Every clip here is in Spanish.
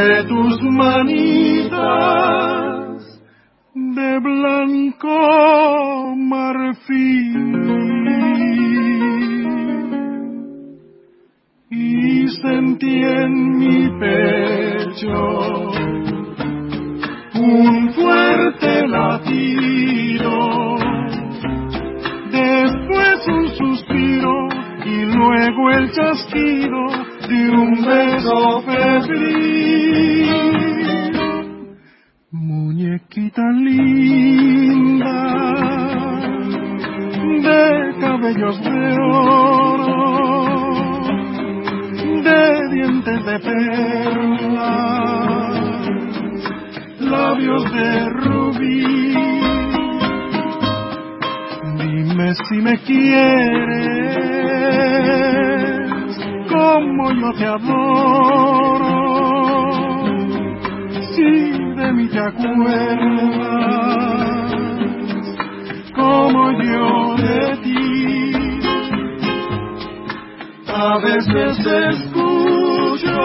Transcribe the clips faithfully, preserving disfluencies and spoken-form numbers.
entre tus manitas de blanco marfil. Y sentí en mi pecho un fuerte latido, después un suspiro y luego el chasquido de un beso febril. Muñequita linda de cabellos de oro, de dientes de perlas, labios de rubí. Dime si me quieres como yo te adoro, si de mí te acuerdas como yo de ti. A veces escucho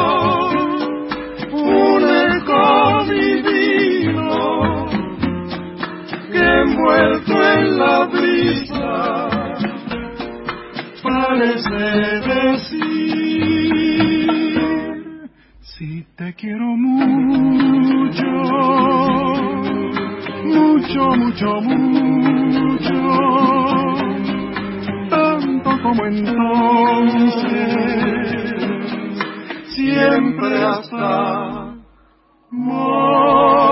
un eco divino que envuelto en la brisa parece decir: si te quiero mucho, mucho, mucho, mucho, tanto como entonces, siempre hasta morir.